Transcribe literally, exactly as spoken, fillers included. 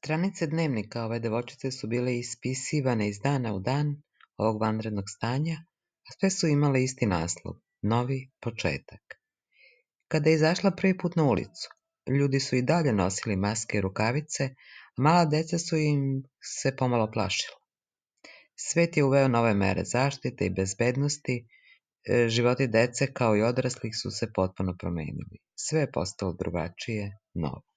Stranice dnevnika ove devojčice su bile ispisivane iz dana u dan ovog vanrednog stanja, a sve su imale isti naslov – Novi početak. Kada je izašla prvi put na ulicu, ljudi su i dalje nosili maske i rukavice, a mala deca su im se pomalo plašila. Svet je uveo nove mere zaštite i bezbednosti, e, životi dece kao i odraslih su se potpuno promenili. Sve je postalo drugačije, novo.